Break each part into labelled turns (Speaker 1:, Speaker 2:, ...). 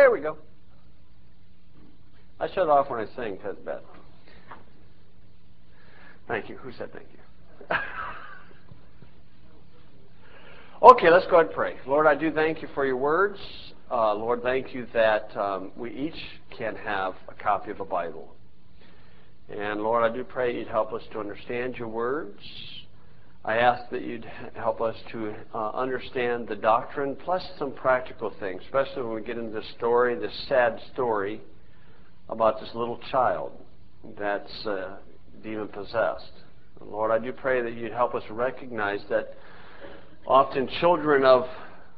Speaker 1: There we go. I shut off when I sing because it's bad. Thank you. Who said thank you? Okay, let's go ahead and pray. Lord, I do thank you for your words. Lord, thank you that we each can have a copy of the Bible. And Lord, I do pray you'd help us to understand your words. I ask that you'd help us to understand the doctrine, plus some practical things, especially when we get into this story, this sad story about this little child that's demon-possessed. And Lord, I do pray that you'd help us recognize that often children of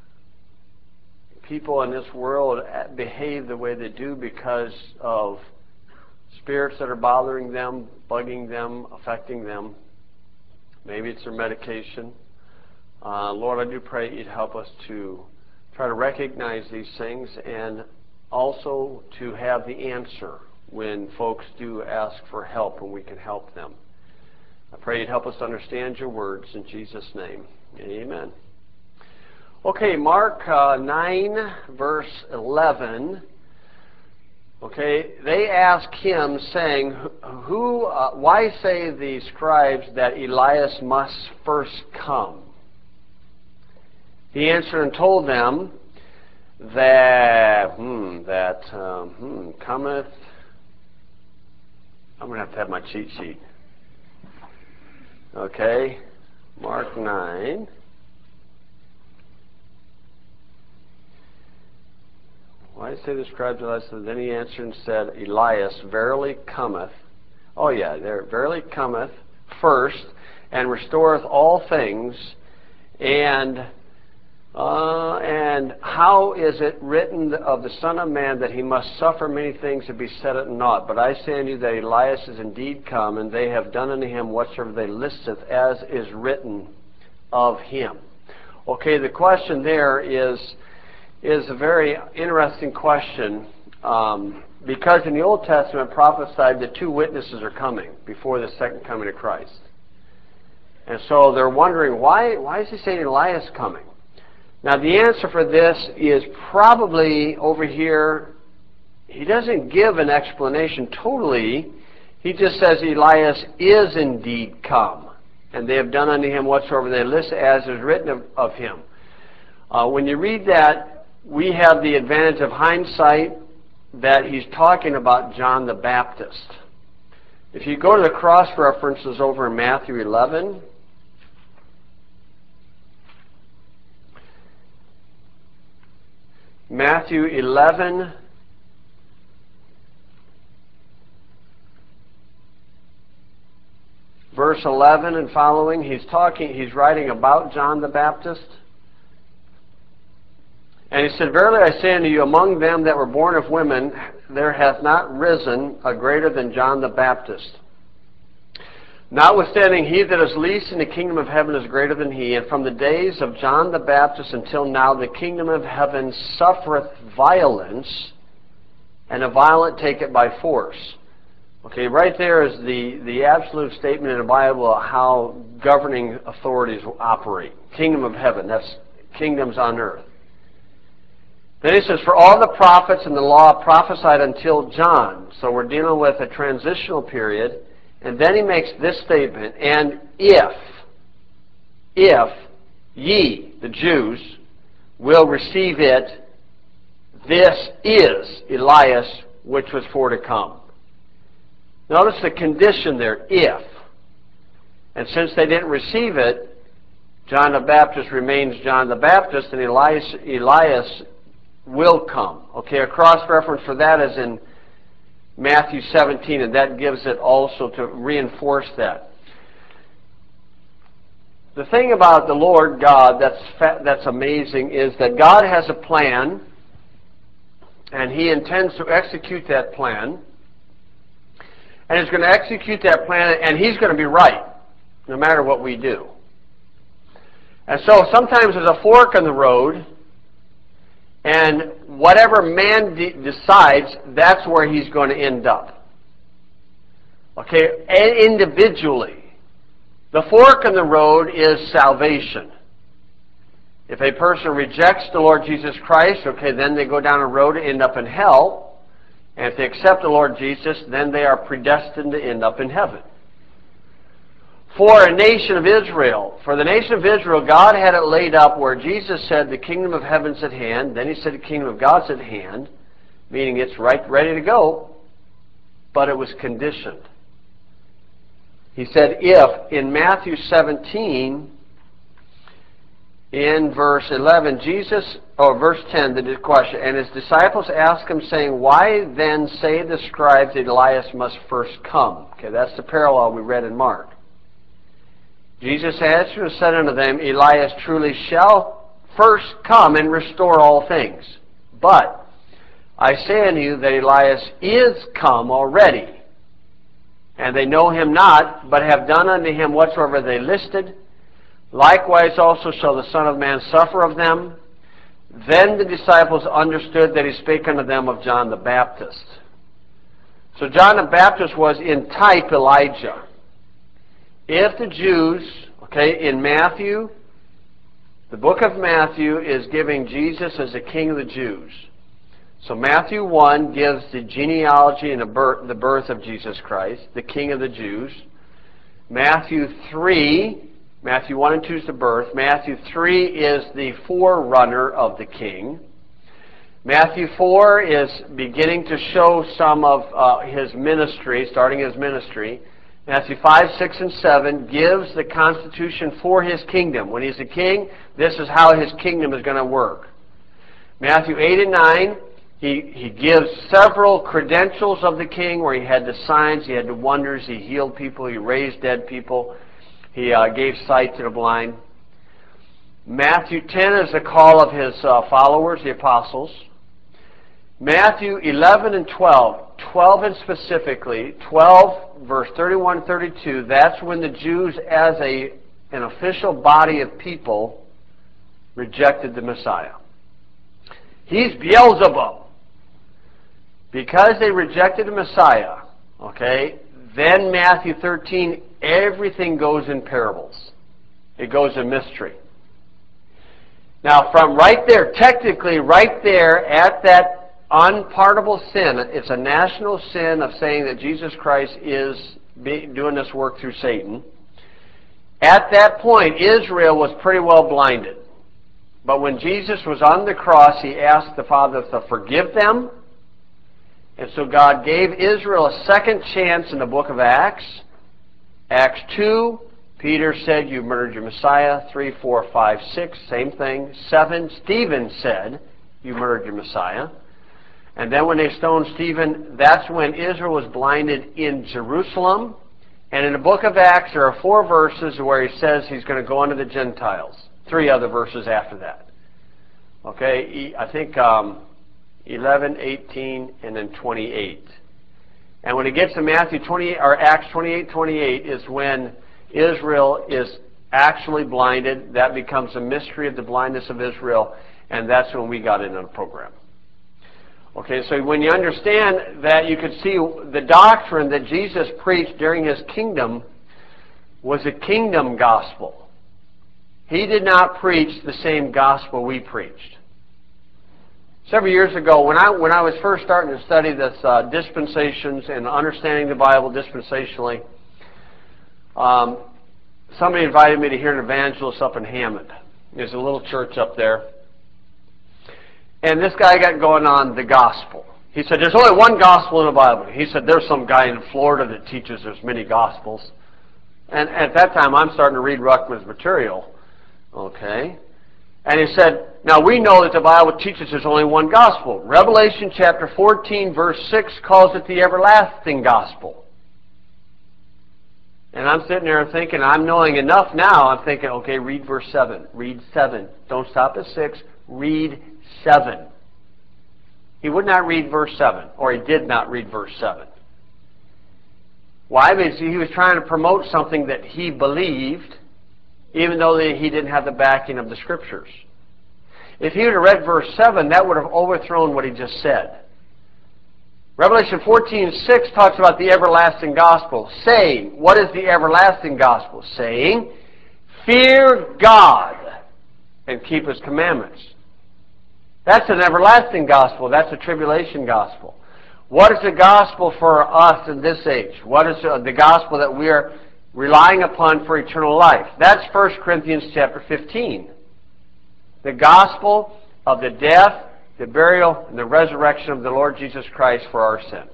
Speaker 1: people in this world behave the way they do because of spirits that are bothering them, bugging them, affecting them. Maybe it's their medication. Lord, I do pray you'd help us to try to recognize these things and also to have the answer when folks do ask for help and we can help them. I pray you'd help us to understand your words in Jesus' name. Amen. Okay, Mark 9, verse 11. Okay, they ask him, saying, why say the scribes that Elias must first come? He answered and told them that cometh. I'm going to have my cheat sheet. Okay, Mark 9. Why say the scribes Elias? Then he answered and said, Elias verily cometh. Oh yeah, there verily cometh first, and restoreth all things. And how is it written of the Son of Man that he must suffer many things and be set at naught? But I say unto you that Elias is indeed come, and they have done unto him whatsoever they listeth, as is written of him. Okay, the question there is a very interesting question, because in the Old Testament prophesied that two witnesses are coming before the second coming of Christ. And so they're wondering, why is he saying Elias coming? Now the answer for this is probably over here. He doesn't give an explanation totally. He just says Elias is indeed come, and they have done unto him whatsoever they list, as is written of him. When you read that, we have the advantage of hindsight that he's talking about John the Baptist. If you go to the cross-references over in Matthew 11, Matthew 11, verse 11 and following, he's writing about John the Baptist. And he said, Verily I say unto you, among them that were born of women, there hath not risen a greater than John the Baptist. Notwithstanding, he that is least in the kingdom of heaven is greater than he. And from the days of John the Baptist until now, the kingdom of heaven suffereth violence, and the violent take it by force. Okay, right there is the absolute statement in the Bible of how governing authorities operate. Kingdom of heaven, that's kingdoms on earth. Then he says, for all the prophets and the law prophesied until John. So we're dealing with a transitional period. And then he makes this statement, and if ye, the Jews, will receive it, this is Elias which was for to come. Notice the condition there, if. And since they didn't receive it, John the Baptist remains John the Baptist, and Elias will come. Okay, a cross-reference for that is in Matthew 17, and that gives it also to reinforce that. The thing about the Lord God that's amazing is that God has a plan, and He intends to execute that plan, and He's going to execute that plan, and He's going to be right, no matter what we do. And so sometimes there's a fork in the road, and whatever man decides, that's where he's going to end up. Okay, and individually. The fork in the road is salvation. If a person rejects the Lord Jesus Christ, okay, then they go down a road to end up in hell. And if they accept the Lord Jesus, then they are predestined to end up in heaven. For a nation of Israel, for the nation of Israel, God had it laid up where Jesus said the kingdom of heaven's at hand. Then he said the kingdom of God's at hand, meaning it's right ready to go, but it was conditioned. He said if, in Matthew 17, in verse 11, verse 10, the question, and his disciples asked him, saying, why then say the scribes that Elias must first come? Okay, that's the parallel we read in Mark. Jesus answered and said unto them, Elias truly shall first come and restore all things. But I say unto you that Elias is come already, and they know him not, but have done unto him whatsoever they listed. Likewise also shall the Son of Man suffer of them. Then the disciples understood that he spake unto them of John the Baptist. So John the Baptist was in type Elijah. If the Jews, okay, in Matthew, the book of Matthew is giving Jesus as the King of the Jews. So Matthew 1 gives the genealogy and the birth of Jesus Christ, the King of the Jews. Matthew 1 and 2 is the birth. Matthew 3 is the forerunner of the King. Matthew 4 is beginning to show some of his ministry, starting his ministry. Matthew 5, 6, and 7 gives the constitution for his kingdom. When he's a king, this is how his kingdom is going to work. Matthew 8 and 9, he gives several credentials of the king where he had the signs, he had the wonders, he healed people, he raised dead people, he gave sight to the blind. Matthew 10 is the call of his followers, the apostles. Matthew 11 and 12 and specifically, 12 verse 31 32, that's when the Jews as an official body of people rejected the Messiah. He's Beelzebub. Because they rejected the Messiah, okay, then Matthew 13, everything goes in parables. It goes in mystery. Now from right there, technically right there at that unpardonable sin, it's a national sin of saying that Jesus Christ is doing this work through Satan. At that point, Israel was pretty well blinded. But when Jesus was on the cross, he asked the Father to forgive them. And so God gave Israel a second chance in the book of Acts. Acts 2, Peter said, you murdered your Messiah. 3, 4, 5, 6, same thing. 7, Stephen said, you murdered your Messiah. And then when they stoned Stephen, that's when Israel was blinded in Jerusalem. And in the book of Acts, there are 4 verses where he says he's going to go unto the Gentiles. 3 other verses after that. Okay, I think 11, 18, and then 28. And when it gets to Matthew 28 or Acts 28, 28 is when Israel is actually blinded. That becomes a mystery of the blindness of Israel, and that's when we got into the program. Okay, so when you understand that, you can see the doctrine that Jesus preached during his kingdom was a kingdom gospel. He did not preach the same gospel we preached. Several years ago, when I was first starting to study this dispensations and understanding the Bible dispensationally, somebody invited me to hear an evangelist up in Hammond. There's a little church up there. And this guy got going on the gospel. He said, there's only one gospel in the Bible. He said, there's some guy in Florida that teaches there's many gospels. And at that time, I'm starting to read Ruckman's material. Okay? And he said, now we know that the Bible teaches there's only one gospel. Revelation chapter 14, verse 6 calls it the everlasting gospel. And I'm sitting there thinking, I'm knowing enough now. I'm thinking, okay, read verse 7. Read 7. Don't stop at 6. Read 7. He would not read verse 7, or he did not read verse 7. Why? Because he was trying to promote something that he believed, even though he didn't have the backing of the Scriptures. If he would have read verse 7, that would have overthrown what he just said. Revelation 14:6 talks about the everlasting gospel, saying, what is the everlasting gospel? Saying, fear God and keep His commandments. That's an everlasting gospel. That's a tribulation gospel. What is the gospel for us in this age? What is the gospel that we are relying upon for eternal life? That's 1 Corinthians chapter 15. The gospel of the death, the burial, and the resurrection of the Lord Jesus Christ for our sins.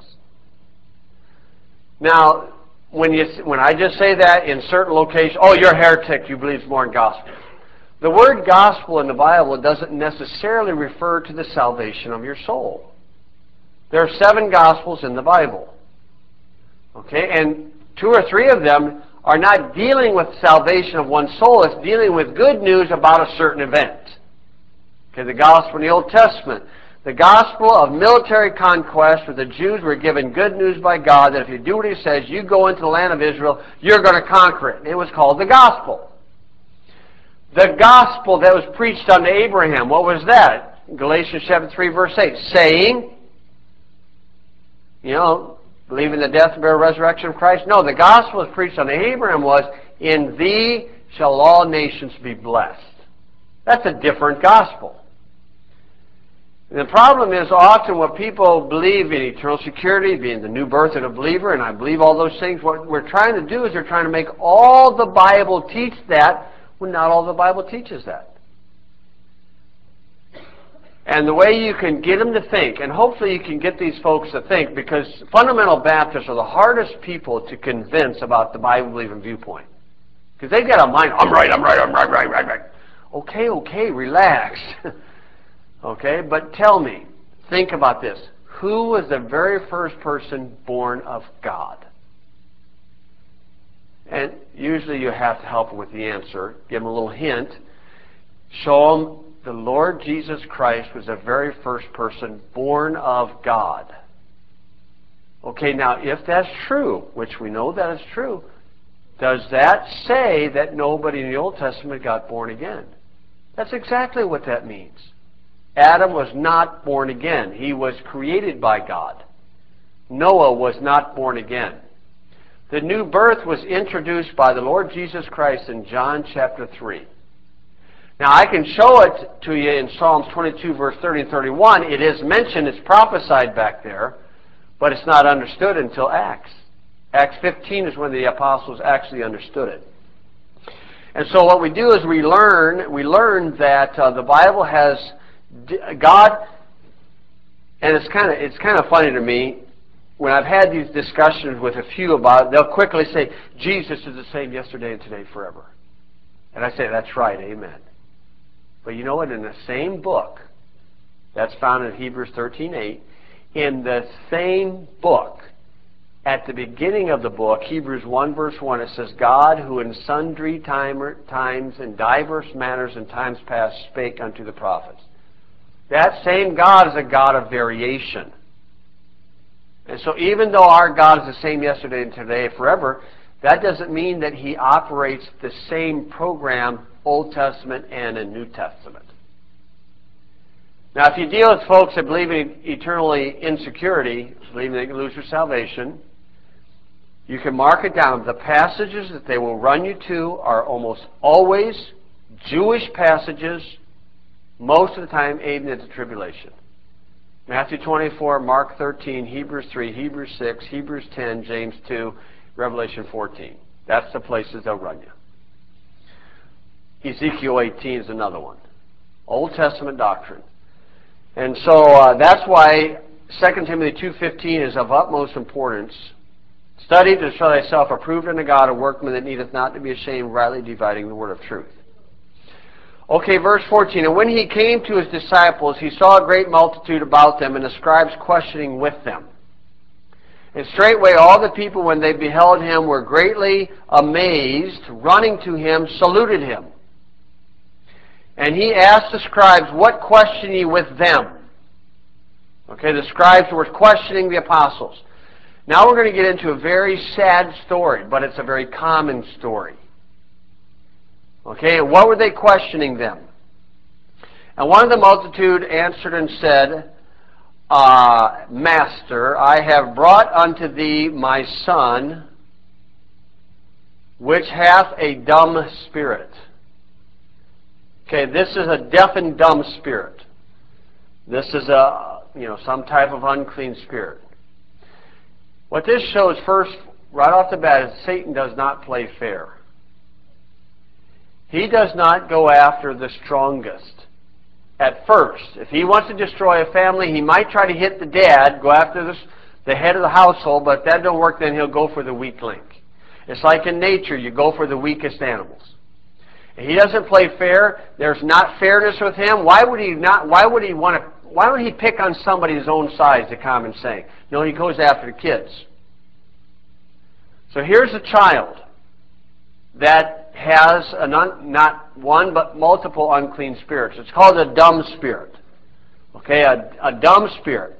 Speaker 1: Now, when I just say that in certain locations, oh, you're a heretic, you believe more in gospel. The word gospel in the Bible doesn't necessarily refer to the salvation of your soul. There are 7 gospels in the Bible. Okay, and 2 or 3 of them are not dealing with salvation of one's soul. It's dealing with good news about a certain event. Okay, the gospel in the Old Testament. The gospel of military conquest, where the Jews were given good news by God that if you do what He says, you go into the land of Israel, you're going to conquer it. It was called the gospel. The gospel that was preached unto Abraham, what was that? Galatians chapter 3, verse 8, saying, believe in the death and burial and resurrection of Christ? No, the gospel that was preached unto Abraham was, in thee shall all nations be blessed. That's a different gospel. And the problem is often what people believe in eternal security, being the new birth of a believer, and I believe all those things, what we're trying to do is they're trying to make all the Bible teach that, when not all the Bible teaches that. And the way you can get them to think, and hopefully you can get these folks to think, because fundamental Baptists are the hardest people to convince about the Bible-believing viewpoint. Because they've got a mind, I'm right. Okay, relax. Okay, but tell me, think about this. Who was the very first person born of God? And usually you have to help them with the answer. Give them a little hint. Show them the Lord Jesus Christ was the very first person born of God. Okay, now if that's true, which we know that is true, does that say that nobody in the Old Testament got born again? That's exactly what that means. Adam was not born again. He was created by God. Noah was not born again. The new birth was introduced by the Lord Jesus Christ in John chapter 3. Now, I can show it to you in Psalms 22, verse 30 and 31. It is mentioned, it's prophesied back there, but it's not understood until Acts. Acts 15 is when the apostles actually understood it. And so what we do is we learn that the Bible has God, and it's kind of funny to me, when I've had these discussions with a few about it, they'll quickly say, Jesus is the same yesterday and today forever. And I say, that's right, amen. But you know what? In the same book, that's found in Hebrews 13:8, in the same book, at the beginning of the book, Hebrews 1 verse 1, it says, God, who in sundry times and diverse manners and times past spake unto the prophets. That same God is a God of variation. And so even though our God is the same yesterday and today forever, that doesn't mean that He operates the same program Old Testament and in New Testament. Now, if you deal with folks that believe in eternally insecurity, believing they can lose their salvation, you can mark it down. The passages that they will run you to are almost always Jewish passages, most of the time aiming at the tribulation. Matthew 24, Mark 13, Hebrews 3, Hebrews 6, Hebrews 10, James 2, Revelation 14. That's the places they'll run you. Ezekiel 18 is another one. Old Testament doctrine. And so that's why 2 Timothy 2:15 is of utmost importance. Study to show thyself approved unto God, a workman that needeth not to be ashamed, rightly dividing the word of truth. Okay, verse 14. And when he came to his disciples, he saw a great multitude about them, and the scribes questioning with them. And straightway all the people, when they beheld him, were greatly amazed, running to him, saluted him. And he asked the scribes, what question ye with them? Okay, the scribes were questioning the apostles. Now we're going to get into a very sad story, but it's a very common story. Okay, and what were they questioning them? And one of the multitude answered and said, Master, I have brought unto thee my son, which hath a dumb spirit. Okay, this is a deaf and dumb spirit. This is a, some type of unclean spirit. What this shows first, right off the bat, is Satan does not play fair. He does not go after the strongest. At first, if he wants to destroy a family, he might try to hit the dad, go after the head of the household, but if that don't work, then he'll go for the weak link. It's like in nature, you go for the weakest animals. And he doesn't play fair. There's not fairness with him. Why would he pick on somebody his own size, the common saying? No, he goes after the kids. So here's a child that has not one but multiple unclean spirits. It's called a dumb spirit. Okay, a dumb spirit.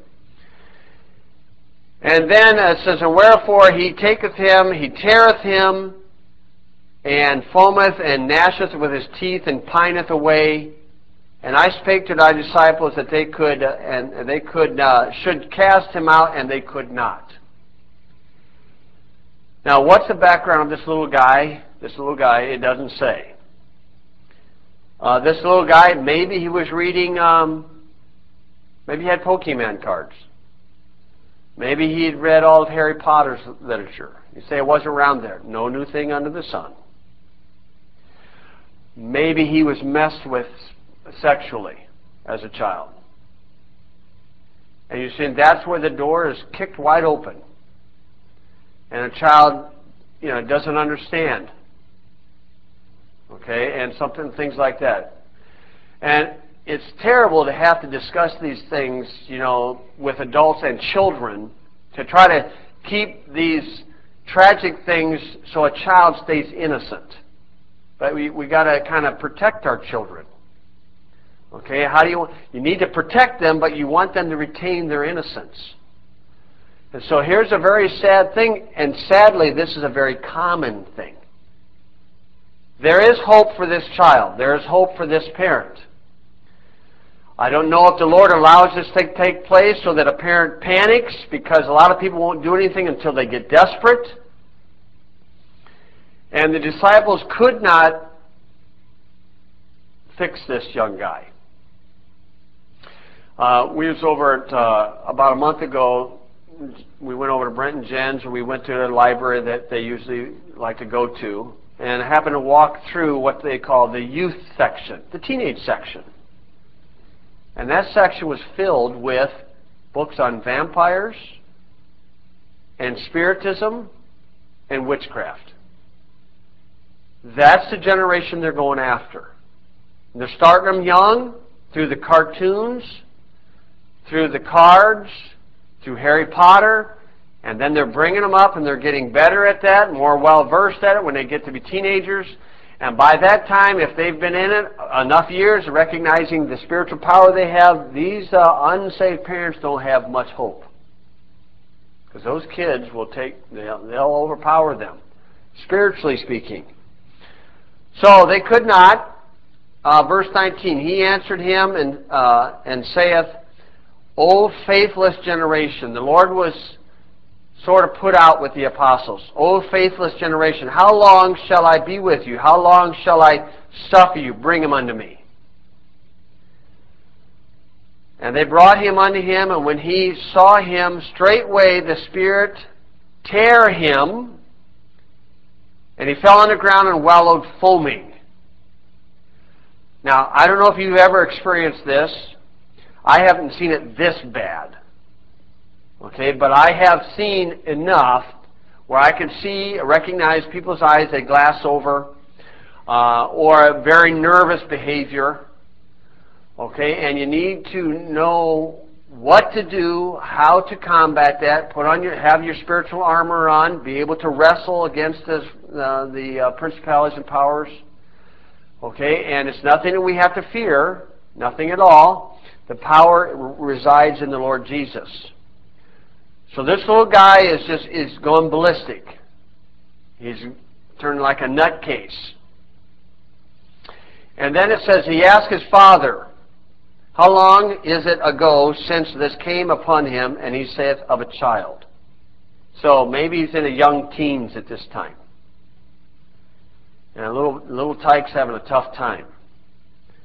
Speaker 1: And then it says, and wherefore he taketh him, he teareth him, and foameth and gnasheth with his teeth, and pineth away. And I spake to thy disciples that they should cast him out, and they could not. Now, what's the background of this little guy? This little guy, it doesn't say. This little guy, maybe he was reading, maybe he had Pokemon cards. Maybe he had read all of Harry Potter's literature. You say it wasn't around there. No new thing under the sun. Maybe he was messed with sexually as a child. And you see, that's where the door is kicked wide open. And a child, doesn't understand. Okay, and things like that. And it's terrible to have to discuss these things, with adults and children to try to keep these tragic things so a child stays innocent. But we got to kind of protect our children. Okay, how do you need to protect them, but you want them to retain their innocence. And so here's a very sad thing, and sadly this is a very common thing. There is hope for this child. There is hope for this parent. I don't know if the Lord allows this to take place so that a parent panics, because a lot of people won't do anything until they get desperate. And the disciples could not fix this young guy. We was over at, about a month ago, we went over to Brent and Jen's, and we went to a library that they usually like to go to, and I happened to walk through what they call the youth section, the teenage section. And that section was filled with books on vampires and spiritism and witchcraft. That's the generation they're going after. And they're starting them young, through the cartoons, through the cards, through Harry Potter, and then they're bringing them up and they're getting better at that, more well-versed at it when they get to be teenagers. And by that time, if they've been in it enough years, recognizing the spiritual power they have, these unsaved parents don't have much hope. Because those kids they'll overpower them, spiritually speaking. So they could not. Verse 19, he answered him and saith, O faithless generation. The Lord was sort of put out with the apostles. O faithless generation, how long shall I be with you? How long shall I suffer you? Bring him unto me. And they brought him unto him, and when he saw him, straightway the Spirit tare him, and he fell on the ground and wallowed foaming. Now, I don't know if you've ever experienced this. I haven't seen it this bad. Okay, but I have seen enough where I can recognize people's eyes, they glass over, or a very nervous behavior. Okay, and you need to know what to do, how to combat that. Have your spiritual armor on, be able to wrestle against the principalities and powers. Okay, and it's nothing that we have to fear, nothing at all. The power resides in the Lord Jesus. So this little guy is going ballistic. He's turned like a nutcase. And then it says, he asked his father, how long is it ago since this came upon him? And he saith, of a child. So maybe he's in the young teens at this time. And little tyke's having a tough time.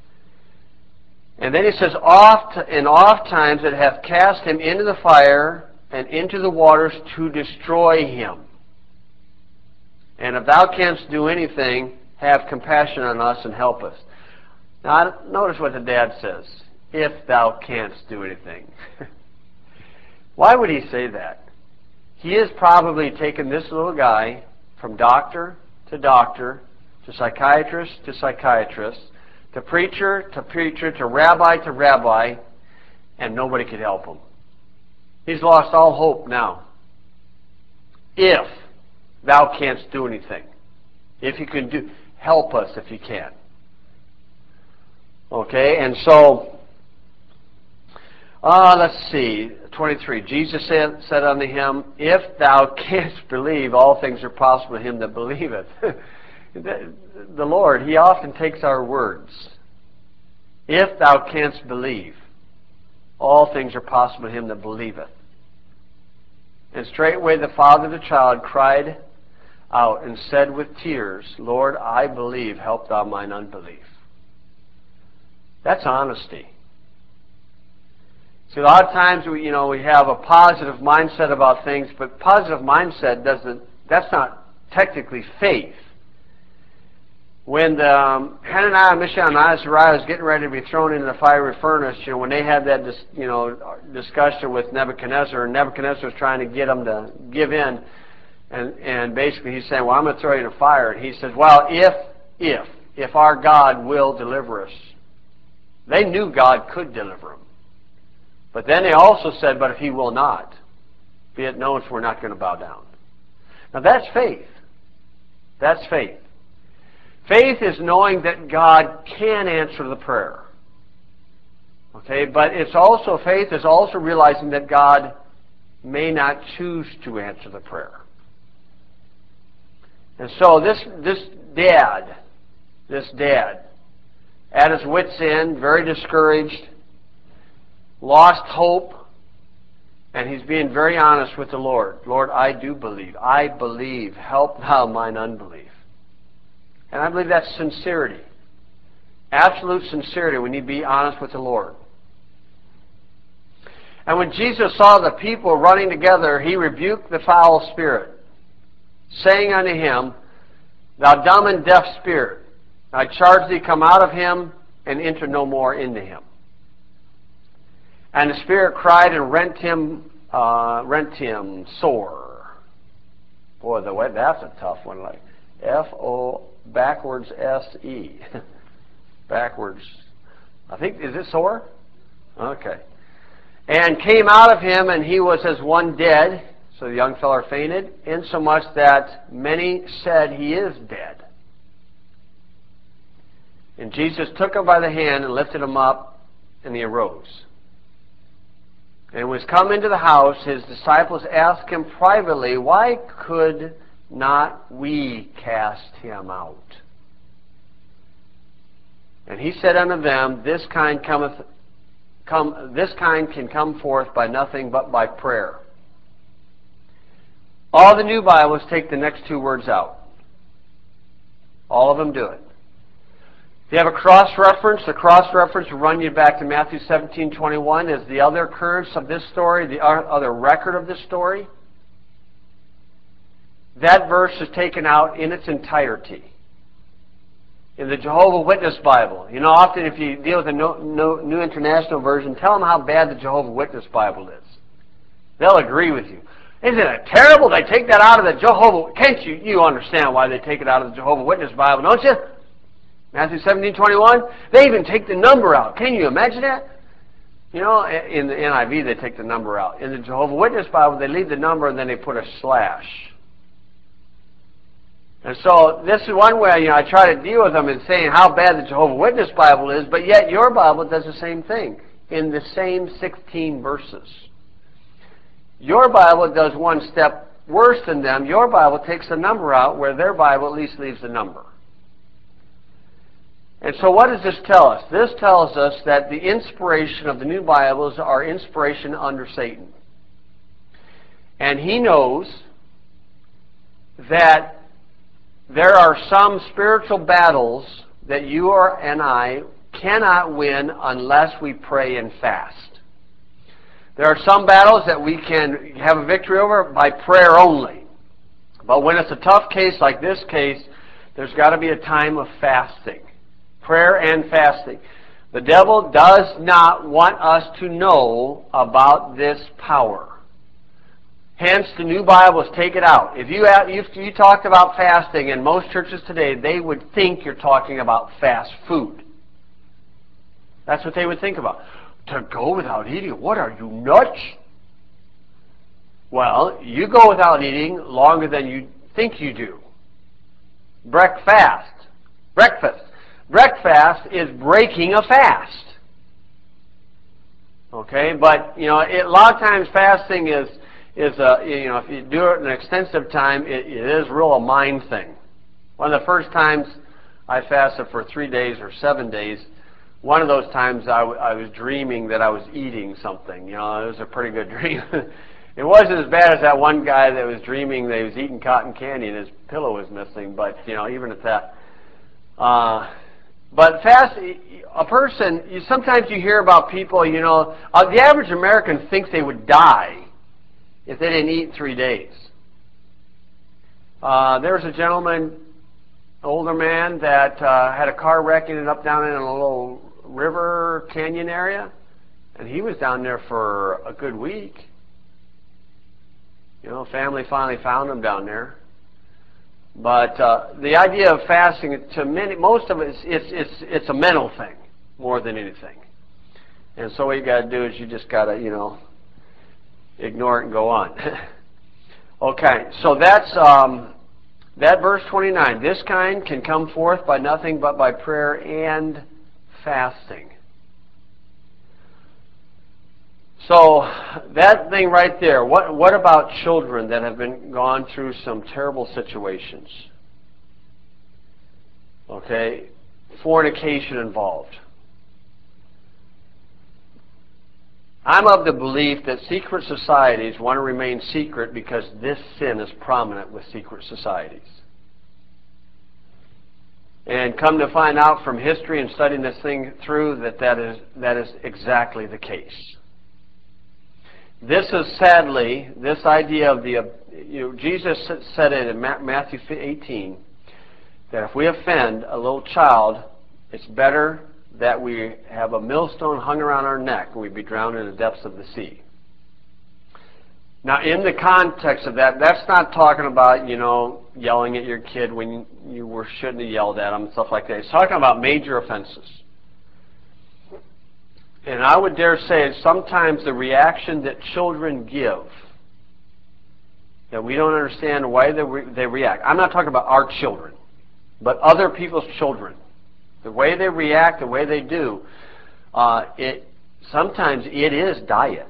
Speaker 1: And then he says, oft times it hath cast him into the fire and into the waters to destroy him. And if thou canst do anything, have compassion on us and help us. Now, notice what the dad says. If thou canst do anything. Why would he say that? He has probably taken this little guy from doctor, to psychiatrist, to preacher, to rabbi, and nobody could help him. He's lost all hope now. If thou canst do anything. If you can do, help us if you can. Okay, and so, let's see, 23. Jesus said unto him, if thou canst believe, all things are possible to him that believeth. The Lord, He often takes our words. If thou canst believe, all things are possible to him that believeth. And straightway the father of the child cried out and said with tears, Lord, I believe, help thou mine unbelief. That's honesty. See, a lot of times we have a positive mindset about things, but positive mindset that's not technically faith. When Hananiah, Mishael, and Azariah was getting ready to be thrown into the fiery furnace, when they had that discussion with Nebuchadnezzar, and Nebuchadnezzar was trying to get them to give in, and basically he's saying, well, I'm going to throw you in a fire. And he says, well, if our God will deliver us. They knew God could deliver them. But then they also said, but if He will not, be it known, for we're not going to bow down. Now that's faith. That's faith. Faith is knowing that God can answer the prayer. Okay, but it's also, faith is also realizing that God may not choose to answer the prayer. And so this dad, at his wit's end, very discouraged, lost hope, and he's being very honest with the Lord. Lord, I do believe. I believe. Help thou mine unbelief. And I believe that's sincerity. Absolute sincerity when you be honest with the Lord. And when Jesus saw the people running together, He rebuked the foul spirit, saying unto him, Thou dumb and deaf spirit, I charge thee, come out of him, and enter no more into him. And the spirit cried and rent him sore. Boy, that's a tough one. Like F-O backwards S-E. Backwards. I think, is it sore? Okay. And came out of him, and he was as one dead. So the young fellow fainted, insomuch that many said, He is dead. And Jesus took him by the hand and lifted him up, and he arose. And was come into the house, his disciples asked him privately, Why could not we cast him out? And he said unto them, This kind can come forth by nothing but by prayer. All the new Bibles take the next two words out. All of them do it. If you have a cross-reference, the cross-reference will run you back to Matthew 17:21 as the other occurrence of this story, the other record of this story. That verse is taken out in its entirety. In the Jehovah's Witness Bible. Often if you deal with the New International Version, tell them how bad the Jehovah's Witness Bible is. They'll agree with you. Isn't it terrible they take that out of the Jehovah? Can't you understand why they take it out of the Jehovah's Witness Bible, don't you? Matthew 17:21. They even take the number out. Can you imagine that? In the NIV they take the number out. In the Jehovah's Witness Bible they leave the number and then they put a slash. And so this is one way I try to deal with them in saying how bad the Jehovah's Witness Bible is, but yet your Bible does the same thing in the same 16 verses. Your Bible does one step worse than them. Your Bible takes the number out where their Bible at least leaves the number. And so what does this tell us? This tells us that the inspiration of the new Bibles are inspiration under Satan. And he knows that there are some spiritual battles that you and I cannot win unless we pray and fast. There are some battles that we can have a victory over by prayer only. But when it's a tough case like this case, there's got to be a time of fasting. Prayer and fasting. The devil does not want us to know about this power. Hence, the New Bibles take it out. If you talked about fasting in most churches today, they would think you're talking about fast food. That's what they would think about. To go without eating? What are you, nuts? Well, you go without eating longer than you think you do. Breakfast. Breakfast is breaking a fast. Okay, but a lot of times fasting is if you do it an extensive time, it is real a mind thing. One of the first times I fasted for 3 days or 7 days, one of those times I was dreaming that I was eating something. It was a pretty good dream. It wasn't as bad as that one guy that was dreaming that he was eating cotton candy and his pillow was missing, but even at that. But a person, sometimes you hear about people, the average American thinks they would die if they didn't eat 3 days. There was a gentleman, older man, that had a car wreck, ended up down in a little river canyon area, and he was down there for a good week. Family finally found him down there. But the idea of fasting, to most of it, it's a mental thing more than anything. And so what you got to do is you just got to, ignore it and go on. Okay, so that's that verse 29. This kind can come forth by nothing but by prayer and fasting. So that thing right there, what about children that have gone through some terrible situations? Okay, fornication involved. I'm of the belief that secret societies want to remain secret because this sin is prominent with secret societies. And come to find out from history and studying this thing through that is exactly the case. This is sadly, this idea of Jesus said it in Matthew 18, that if we offend a little child, it's better that we have a millstone hung around our neck and we be drowned in the depths of the sea. Now, in the context of that, that's not talking about, yelling at your kid when you shouldn't have yelled at them and stuff like that. It's talking about major offenses. And I would dare say sometimes the reaction that children give, that we don't understand why they react. I'm not talking about our children, but other people's children. The way they react, the way they do, sometimes it is diet.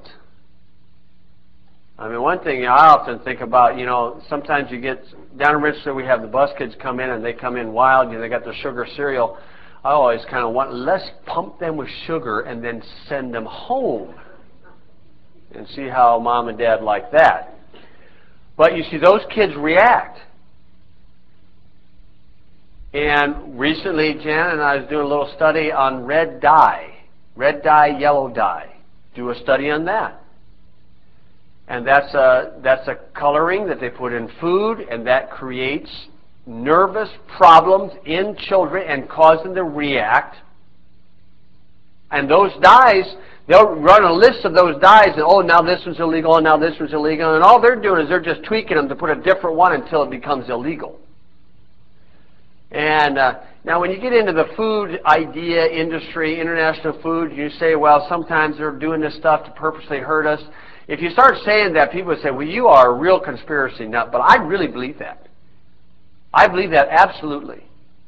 Speaker 1: I mean, one thing I often think about, sometimes you get, down in Richmond we have the bus kids come in and they come in wild, they got their sugar cereal. I always kind of want, let's pump them with sugar and then send them home and see how mom and dad like that. But you see, those kids react. And recently, Jan and I was doing a little study on red dye, yellow dye. Do a study on that. And that's a coloring that they put in food, and that creates nervous problems in children and cause them to react. And those dyes, they'll run a list of those dyes, and now this one's illegal, and now this one's illegal, and all they're doing is they're just tweaking them to put a different one until it becomes illegal. And now when you get into the food idea industry, international food, you say, well, sometimes they're doing this stuff to purposely hurt us. If you start saying that, people say, well, you are a real conspiracy nut. But I really believe that. I believe that absolutely.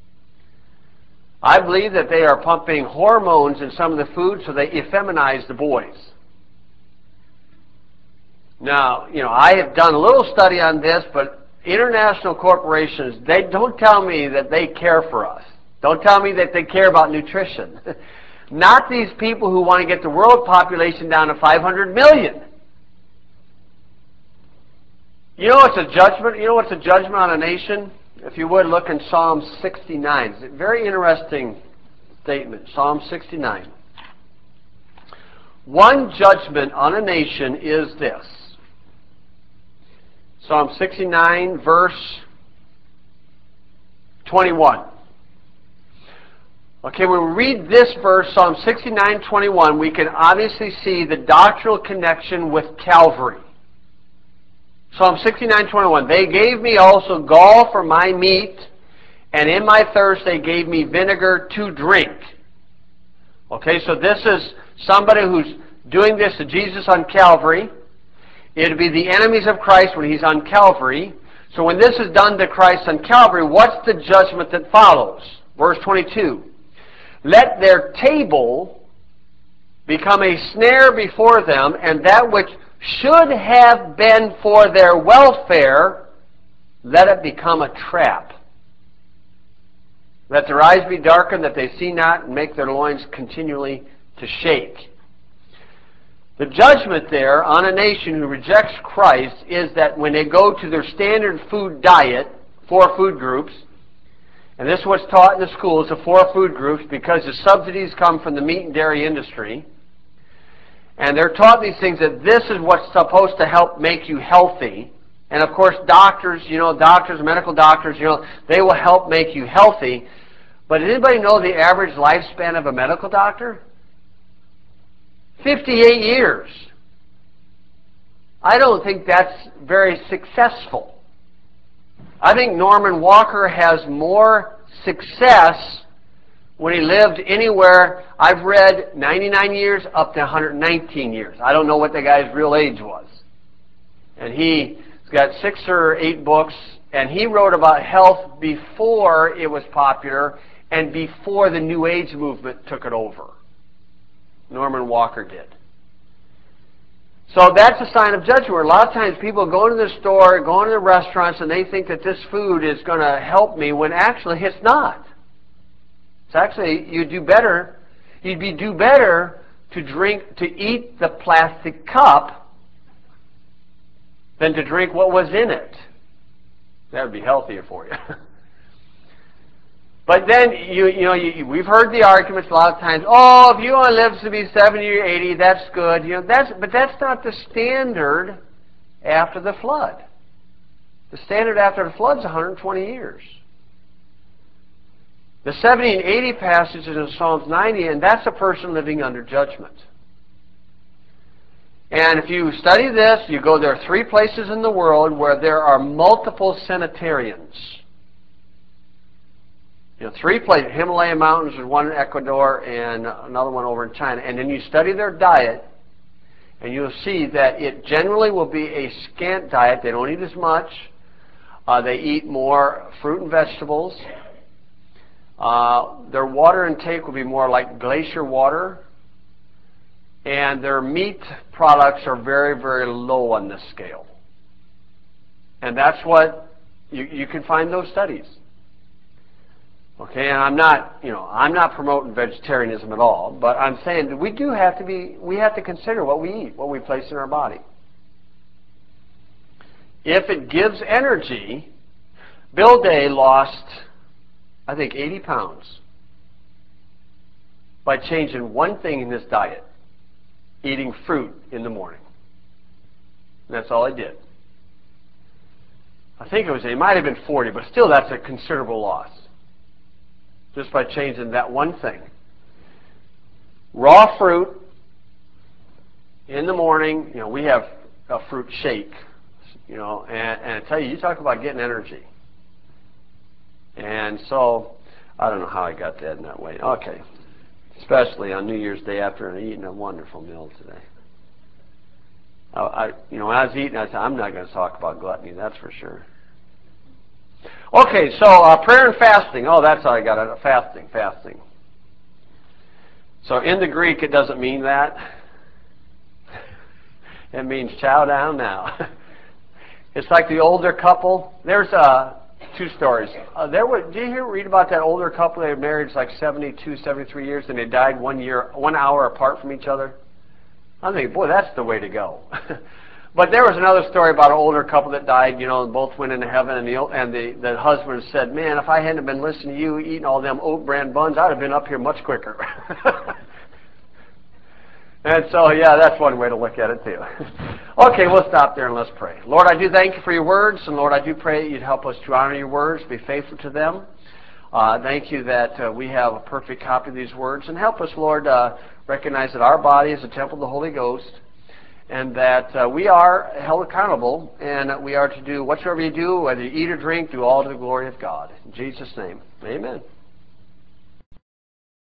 Speaker 1: I believe that they are pumping hormones in some of the food so they effeminize the boys. Now, I have done a little study on this, but international corporations, they don't tell me that they care for us. Don't tell me that they care about nutrition. Not these people who want to get the world population down to 500 million. You know what's a judgment? You know what's a judgment on a nation? If you would, look in Psalm 69. It's a very interesting statement. Psalm 69. One judgment on a nation is this. Psalm 69, verse 21. Okay, when we read this verse, Psalm 69:21, we can obviously see the doctrinal connection with Calvary. Psalm 69:21, they gave me also gall for my meat, and in my thirst they gave me vinegar to drink. Okay, so this is somebody who's doing this to Jesus on Calvary. It would be the enemies of Christ when he's on Calvary. So when this is done to Christ on Calvary, what's the judgment that follows? Verse 22. Let their table become a snare before them, and that which should have been for their welfare, let it become a trap. Let their eyes be darkened, that they see not, and make their loins continually to shake. The judgment there on a nation who rejects Christ is that when they go to their standard food diet, 4 food groups, and this is what's taught in the schools, the 4 food groups, because the subsidies come from the meat and dairy industry, and they're taught these things that this is what's supposed to help make you healthy. And of course, doctors, medical doctors, they will help make you healthy. But does anybody know the average lifespan of a medical doctor? 58 years. I don't think that's very successful. I think Norman Walker has more success when he lived anywhere. I've read 99 years up to 119 years. I don't know what the guy's real age was. And he's got 6 or 8 books, and he wrote about health before it was popular and before the New Age movement took it over. Norman Walker did. So that's a sign of judgment. Where a lot of times people go into the store, go into the restaurants, and they think that this food is going to help me when actually it's not. It's actually, you'd do better to eat the plastic cup than to drink what was in it. That would be healthier for you. But then, we've heard the arguments a lot of times, if you want to live to be 70 or 80, that's good. But that's not the standard after the flood. The standard after the flood is 120 years. The 70 and 80 passages in Psalms 90, and that's a person living under judgment. And if you study this, there are 3 places in the world where there are multiple sanitarians. 3 places. Himalayan mountains, there's one in Ecuador and another one over in China. And then you study their diet, and you'll see that it generally will be a scant diet. They don't eat as much. They eat more fruit and vegetables. Their water intake will be more like glacier water. And their meat products are very, very low on this scale. And that's what you can find those studies. Okay, and I'm not promoting vegetarianism at all, but I'm saying that we have to consider what we eat, what we place in our body. If it gives energy, Bill Day lost, I think, 80 pounds by changing one thing in his diet, eating fruit in the morning. And that's all he did. I think it might have been 40, but still that's a considerable loss. Just by changing that one thing. Raw fruit in the morning, we have a fruit shake, and I tell you talk about getting energy. And so, I don't know how I got that in that way. Okay. Especially on New Year's Day after eating a wonderful meal today. When I was eating, I said, I'm not going to talk about gluttony, that's for sure. Okay, so prayer and fasting. That's how I got it. Fasting. So in the Greek, it doesn't mean that. It means chow down now. It's like the older couple. There's 2 stories. Did you read about that older couple? They were married like 72, 73 years, and they died 1 hour apart from each other. I'm thinking, boy, that's the way to go. But there was another story about an older couple that died, and both went into heaven, and the husband said, "Man, if I hadn't been listening to you eating all them oat bran buns, I'd have been up here much quicker." And so, yeah, that's one way to look at it, too. Okay, we'll stop there and let's pray. Lord, I do thank you for your words, and Lord, I do pray that you'd help us to honor your words, be faithful to them. Thank you that we have a perfect copy of these words, and help us, Lord, recognize that our body is a temple of the Holy Ghost, and that we are held accountable, and that we are to do whatsoever you do, whether you eat or drink, do all to the glory of God. In Jesus' name, amen.